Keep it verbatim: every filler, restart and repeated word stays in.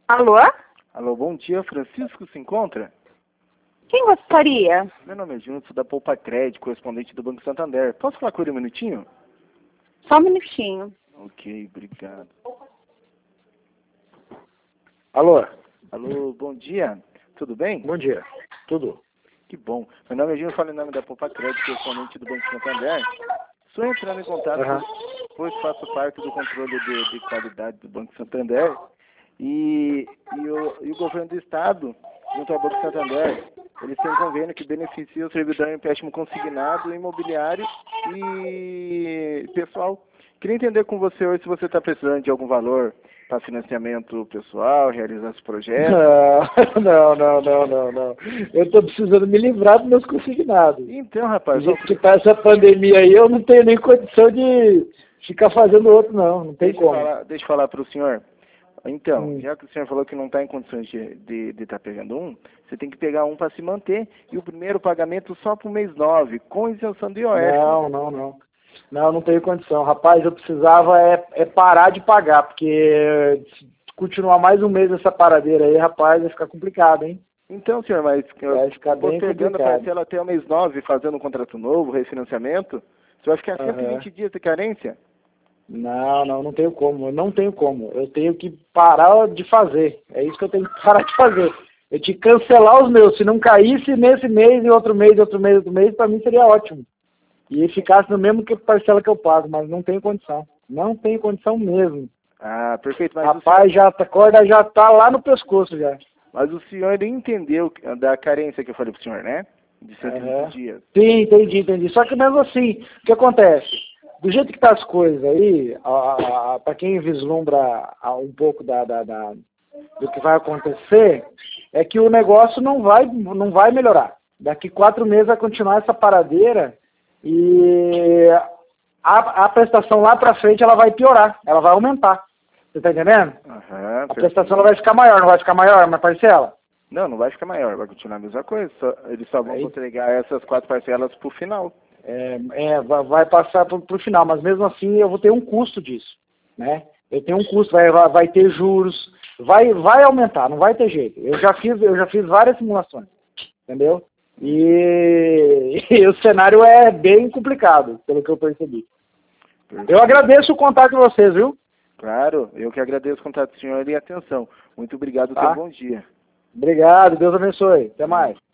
Alô? Alô, bom dia. Francisco se encontra? Quem gostaria? Meu nome é Júnior, sou da Poupa Crédito, correspondente do Banco Santander. Posso falar com ele um minutinho? Só um minutinho. Ok, obrigado. Alô? Alô, bom dia. Tudo bem? Bom dia. Tudo? Que bom. Meu nome é Júnior, falo em nome da Poupa Crédito, correspondente do Banco Santander. Estou entrando em contato, Uhum. pois faço parte do controle de, de qualidade do Banco Santander. E, e, o, e o governo do Estado, junto ao Banco Santander, eles têm um convênio que beneficia o servidor em empréstimo consignado, imobiliário e pessoal. Queria entender com você hoje se você está precisando de algum valor para financiamento pessoal, realizar esse projeto. Não, não, não, não, não. Eu estou precisando me livrar dos meus consignados. Então, rapaz, Do jeito que está essa pandemia aí, eu não tenho nem condição de ficar fazendo outro, não. Não tem deixa como. Eu falar, deixa eu falar para o senhor. Então, Hum. já que o senhor falou que não está em condições de estar de, de tá pegando um, você tem que pegar um para se manter e o primeiro pagamento só para o mês nove, com isenção do I O F. Não, não, não. Não, não tenho condição. Rapaz, eu precisava é, é parar de pagar, porque se continuar mais um mês essa paradeira aí, rapaz, vai ficar complicado, hein? Então, senhor, mas Vai ficar bem postergando a complicado. parcela até o mês nove, fazendo um contrato novo, refinanciamento, você vai ficar cento e vinte Uhum. dias de carência? Não, não, não tenho como. Eu não tenho como. Eu tenho que parar de fazer. É isso que eu tenho que parar de fazer. Eu tinha que cancelar os meus. Se não caísse nesse mês, e outro mês, outro mês, outro mês, para mim seria ótimo. E ficasse no mesmo que parcela que eu pago, mas não tenho condição. Não tenho condição mesmo. Ah, perfeito. Mas Rapaz, o senhor, já, a corda já tá lá no pescoço já. mas o senhor entendeu da carência que eu falei pro senhor, né? De cento e vinte Uhum. dias. Sim, entendi, entendi. Só que mesmo assim, o que acontece? Do jeito que tá as coisas aí, para quem vislumbra a, um pouco da, da, da, do que vai acontecer, é que o negócio não vai, não vai melhorar. Daqui quatro meses vai continuar essa paradeira e a, a prestação lá para frente ela vai piorar, ela vai aumentar. Você tá entendendo? Aham, A prestação ela vai ficar maior, não vai ficar maior, uma parcela? Não, não vai ficar maior, vai continuar a mesma coisa. Só, eles só vão Aí. entregar essas quatro parcelas pro final. É, é, vai passar para o final, mas mesmo assim eu vou ter um custo disso, né? Eu tenho um custo, vai, vai, vai ter juros, vai, vai aumentar, não vai ter jeito. Eu já fiz, eu já fiz várias simulações, entendeu? E, e o cenário é bem complicado, pelo que eu percebi. Perfeito. Eu agradeço o contato de vocês, viu? Claro, eu que agradeço o contato do senhor e a atenção. Muito obrigado, Tá. tenha um bom dia. Obrigado, Deus abençoe. Até mais.